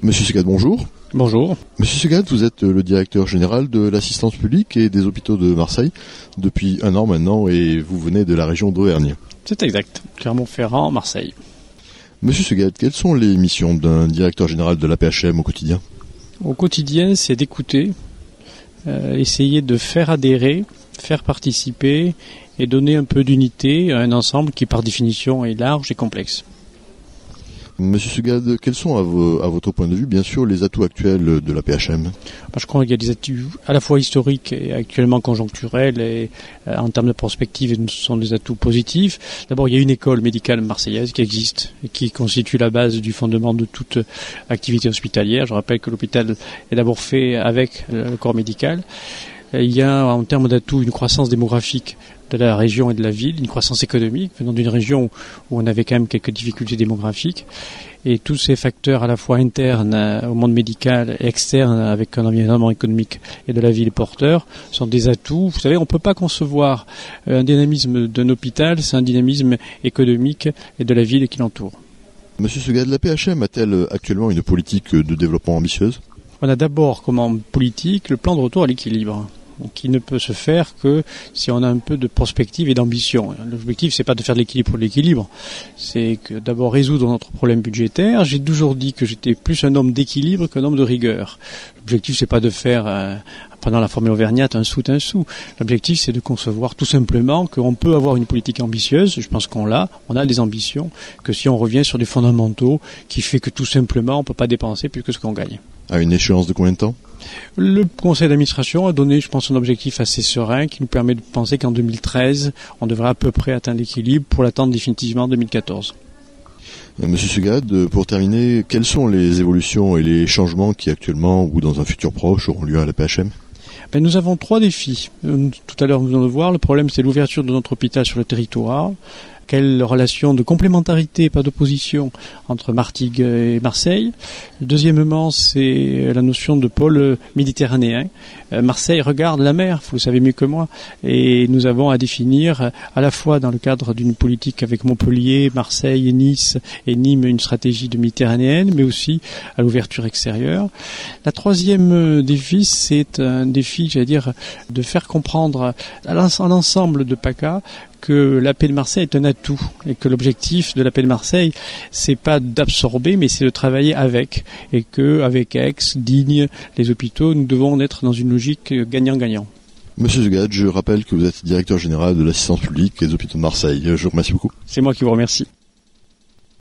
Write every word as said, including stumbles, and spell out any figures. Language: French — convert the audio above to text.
Monsieur Segade, bonjour. Bonjour. Monsieur Segade, vous êtes le directeur général de l'assistance publique et des hôpitaux de Marseille depuis un an maintenant et vous venez de la région d'Auvergne. C'est exact, Clermont-Ferrand, Marseille. Monsieur Segade, quelles sont les missions d'un directeur général de l'A P H M au quotidien ? Au quotidien, c'est d'écouter, euh, essayer de faire adhérer, faire participer et donner un peu d'unité à un ensemble qui par définition est large et complexe. Monsieur Segade, quels sont à, vos, à votre point de vue, bien sûr, les atouts actuels de l'A P H M ? Je crois qu'il y a des atouts à la fois historiques et actuellement conjoncturels et euh, en termes de prospective, ce sont des atouts positifs. D'abord, il y a une école médicale marseillaise qui existe et qui constitue la base du fondement de toute activité hospitalière. Je rappelle que l'hôpital est d'abord fait avec le corps médical. Il y a en termes d'atouts une croissance démographique de la région et de la ville, une croissance économique venant d'une région où on avait quand même quelques difficultés démographiques. Et tous ces facteurs à la fois internes au monde médical et externes avec un environnement économique et de la ville porteur sont des atouts. Vous savez, on ne peut pas concevoir un dynamisme d'un hôpital, c'est un dynamisme économique et de la ville qui l'entoure. Monsieur Segade, l'A P H M a-t-elle actuellement une politique de développement ambitieuse ? On a d'abord comme politique le plan de retour à l'équilibre, qui ne peut se faire que si on a un peu de prospective et d'ambition. L'objectif, c'est pas de faire de l'équilibre pour l'équilibre, c'est que d'abord résoudre notre problème budgétaire. J'ai toujours dit que j'étais plus un homme d'équilibre qu'un homme de rigueur. L'objectif, c'est pas de faire, euh, pendant la formule auvergnate, un sou un sou. L'objectif, c'est de concevoir tout simplement qu'on peut avoir une politique ambitieuse. Je pense qu'on l'a, on a des ambitions, que si on revient sur des fondamentaux qui fait que tout simplement, on peut pas dépenser plus que ce qu'on gagne. À une échéance de combien de temps ? Le conseil d'administration a donné, je pense, un objectif assez serein qui nous permet de penser qu'en deux mille treize, on devrait à peu près atteindre l'équilibre pour l'atteindre définitivement en deux mille quatorze. Monsieur Segade, pour terminer, quelles sont les évolutions et les changements qui actuellement ou dans un futur proche auront lieu à l'A P H M ? Ben, nous avons trois défis. Tout à l'heure, nous venons de voir, le problème c'est l'ouverture de notre hôpital sur le territoire. Quelle relation de complémentarité, pas d'opposition, entre Martigues et Marseille. Deuxièmement, c'est la notion de pôle méditerranéen. Marseille regarde la mer, vous le savez mieux que moi, et nous avons à définir à la fois dans le cadre d'une politique avec Montpellier, Marseille, Nice et Nîmes une stratégie de méditerranéenne, mais aussi à l'ouverture extérieure. La troisième défi, c'est un défi, j'allais dire, de faire comprendre à l'ensemble de PACA que l'A P de Marseille est un atout et que l'objectif de l'A P de Marseille, c'est pas d'absorber, mais c'est de travailler avec, et que avec Aix, Digne, les hôpitaux, nous devons être dans une logique gagnant-gagnant. Monsieur Segade, je rappelle que vous êtes directeur général de l'assistance publique et des hôpitaux de Marseille. Je vous remercie beaucoup. C'est moi qui vous remercie.